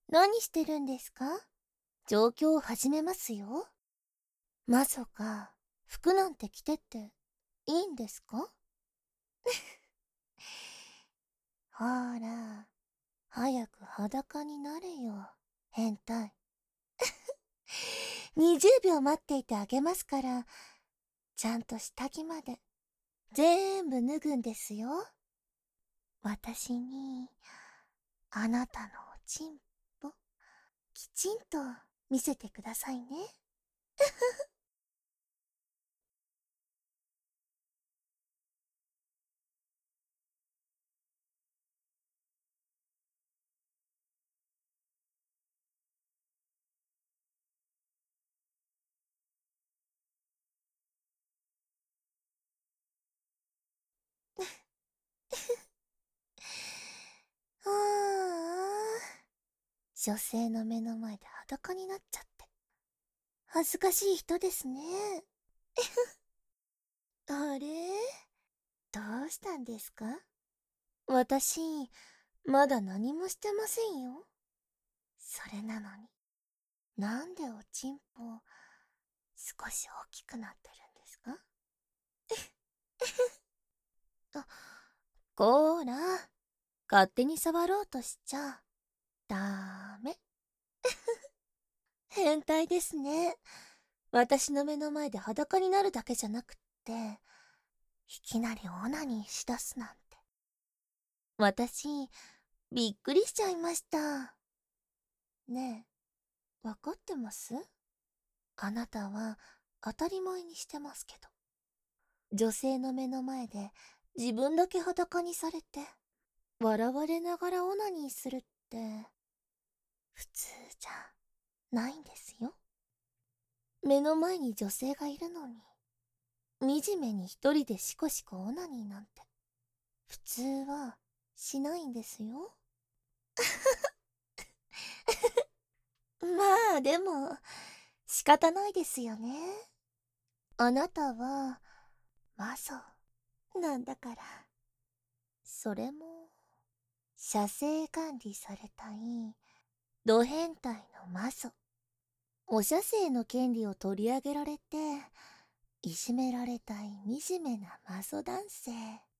何してるんですか？状況を始めますよ。まさか、服なんて着てっていいんですか？ほら、早く裸になれよ、変態。20秒待っていてあげますから、ちゃんと下着まで全部脱ぐんですよ。私に、あなたのおちんぽ、きちんと見せてくださいね。ああ、女性の目の前で裸になっちゃって。恥ずかしい人ですね。あれ、どうしたんですか？私、まだ何もしてませんよ。それなのに、なんでおちんぽ、少し大きくなってるんですか？あ、こーら、勝手に触ろうとしちゃ、ダメ。変態ですね。私の目の前で裸になるだけじゃなくって、いきなりオナニーしだすなんて。私、びっくりしちゃいました。ねえ、わかってます？あなたは当たり前にしてますけど。女性の目の前で自分だけ裸にされて、笑われながらオナニーするって、普通じゃないんですよ。目の前に女性がいるのに、惨めに一人でシコシコオナニーなんて、普通はしないんですよ。まあでも、仕方ないですよね。あなたは、マゾなんだから。それも、射精管理されたい、ド変態のマゾ。お射精の権利を取り上げられて、いじめられたい惨めなマゾ男性。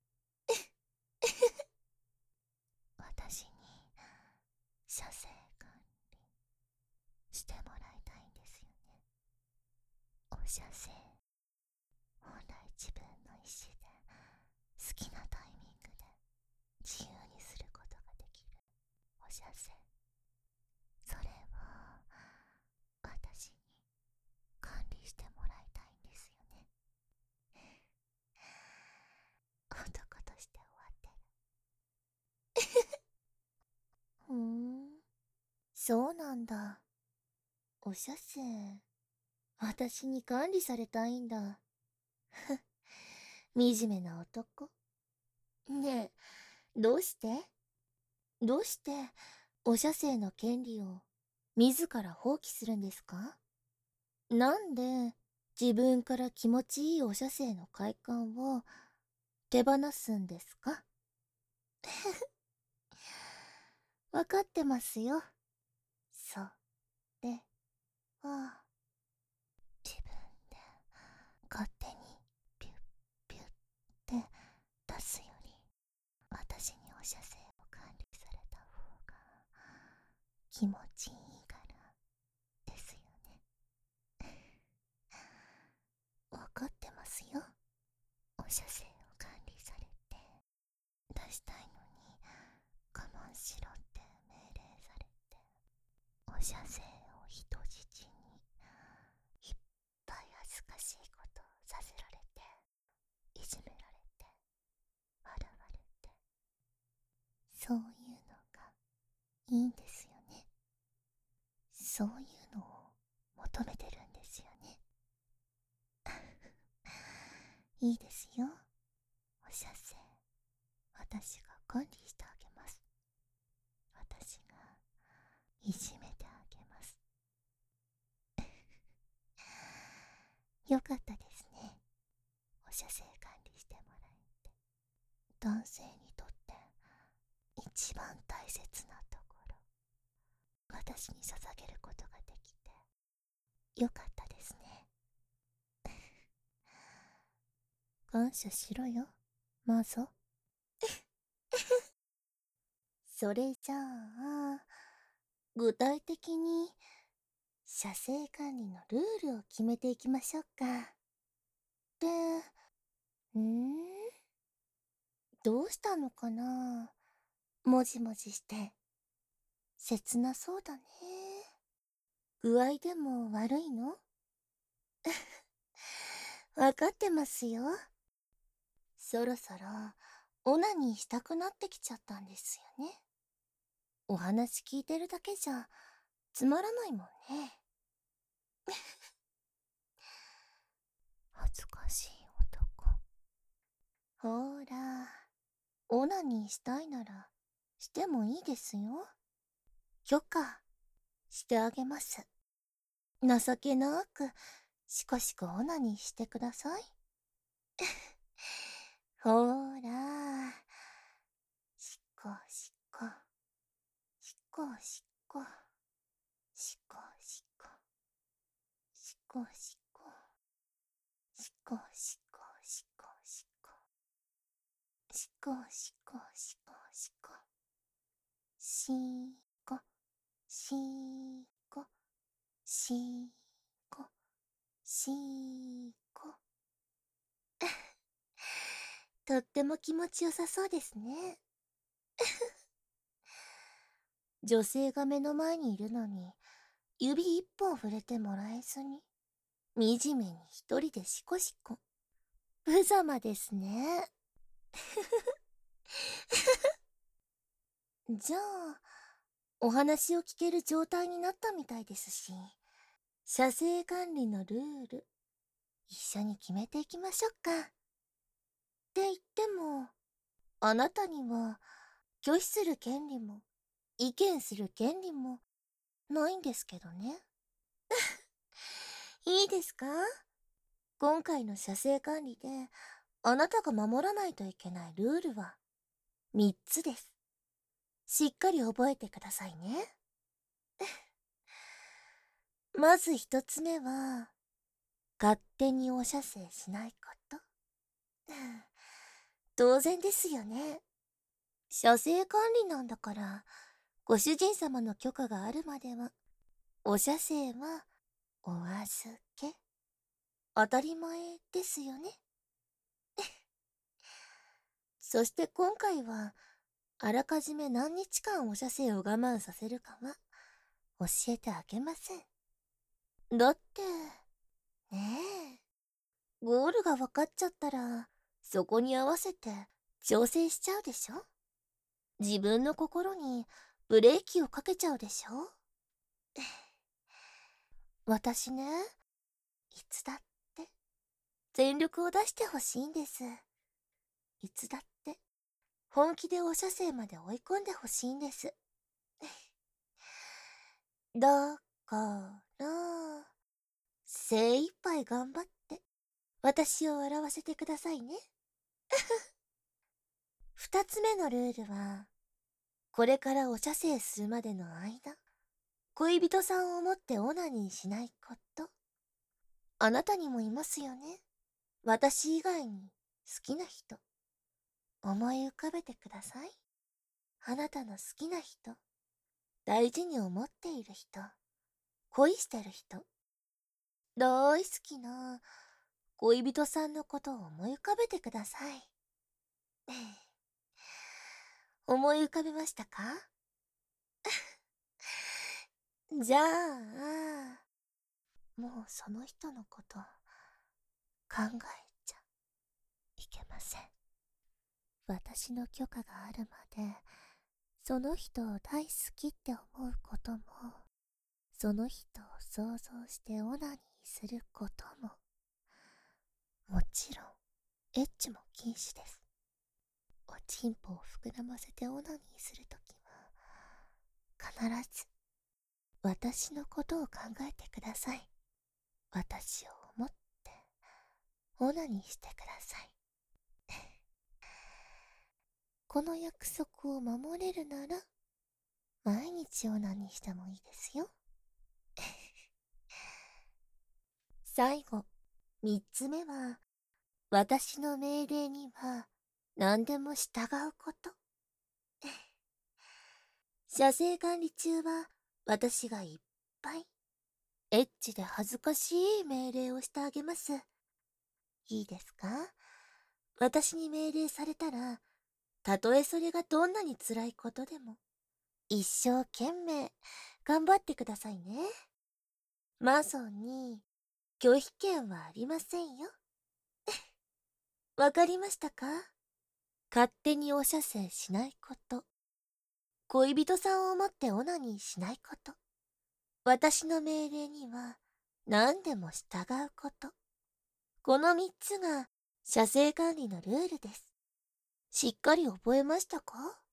私に、射精管理してもらいたいんですよね。お射精、本来自分の意思で、好きなタイミングで、自由にすることができるお射精。それを私に管理してもらいたいんですよね。男として終わってる。ふーん、そうなんだ。お射精、私に管理されたいんだ。惨めな男。ねえ、どうしてどうしてお射精の権利を自ら放棄するんですか？なんで自分から気持ちいいお射精の快感を手放すんですか？わかってますよ。それは、自分で勝手にピュッピュッって出すより、私にお射精を管理された方が気持ちいいからですよね。わかってますよ。お射精を管理されて出したいのに我慢しろって命令されて、お射精を人質にいっぱい恥ずかしいことをさせられて、いじめられて、笑われて、そういうのがいいんですよね。そういうのを求めてるんですよね。いいですよ。お射精、私が管理してあげます。私がいじめてあげます。よかったですね。お射精管理してもらえて。男性にとって一番大切なところ、 私に捧げることができてよかったですね。感謝しろよ、マゾ。それじゃあ、具体的に射精管理のルールを決めていきましょうか。で、どうしたのかな。もじもじして。切なそうだね。具合でも悪いの？わかってますよ。そろそろオナニーしたくなってきちゃったんですよね。お話聞いてるだけじゃつまらないもんね。恥ずかしい男。ほーら、オナニーしたいならしてもいいですよ。許可してあげます。情けなくしこしこオナニーしてください。ほーら、しこしこ、しこしこ、しこしこ、しこしこ、しこしこ、しこしこ、しこしこ、しこしこ、しこ、しこ、しこ、しこ。とっても気持ちよさそうですね。女性が目の前にいるのに指一本触れてもらえずに惨めに一人でシコシコ。無様ですね。じゃあお話を聞ける状態になったみたいですし、射精管理のルール一緒に決めていきましょうか。って言ってもあなたには拒否する権利も意見する権利もないんですけどね。いいですか？今回の射精管理であなたが守らないといけないルールは3つです。しっかり覚えてくださいね。まず1つ目は、勝手にお射精しないこと。当然ですよね。射精管理なんだから、ご主人様の許可があるまでは、お射精はお預け。当たり前ですよね。そして今回は、あらかじめ何日間お射精を我慢させるかは、教えてあげません。だって、ねゴールが分かっちゃったら、そこに合わせて調整しちゃうでしょ？自分の心にブレーキをかけちゃうでしょ？私ね、いつだって全力を出してほしいんです。いつだって本気でお射精まで追い込んでほしいんです。だから、精一杯頑張って私を笑わせてくださいね。二つ目のルールは、これからお射精するまでの間、恋人さんを持ってオナニーしないこと。あなたにもいますよね。私以外に好きな人。思い浮かべてください。あなたの好きな人。大事に思っている人。恋してる人。大好きな恋人さんのことを思い浮かべてください。思い浮かべましたか？じゃあ、もうその人のこと考えちゃいけません。私の許可があるまで、その人を大好きって思うことも、その人を想像してオナニーすることも、もちろん、エッチも禁止です。おちんぽを膨らませてオナニーするときは、必ず、私のことを考えてください。私を思って、オナニーしてください。この約束を守れるなら、 毎日オナニーしてもいいですよ。最後、三つ目は、私の命令には何でも従うこと。射精管理中は私がいっぱいエッチで恥ずかしい命令をしてあげます。いいですか？私に命令されたら、たとえそれがどんなに辛いことでも、一生懸命頑張ってくださいね。マソンに拒否権はありませんよ。わかりましたか？勝手にお射精しないこと。恋人さんを持ってオナニーしないこと。私の命令には何でも従うこと。この三つが射精管理のルールです。しっかり覚えましたか？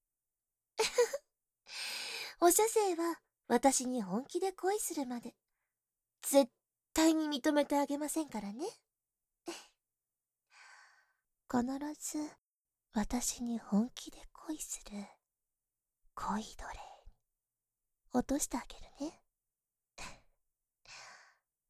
お射精は私に本気で恋するまで絶対に認めてあげませんからね。必ず私に本気で恋する恋奴隷に落としてあげるね。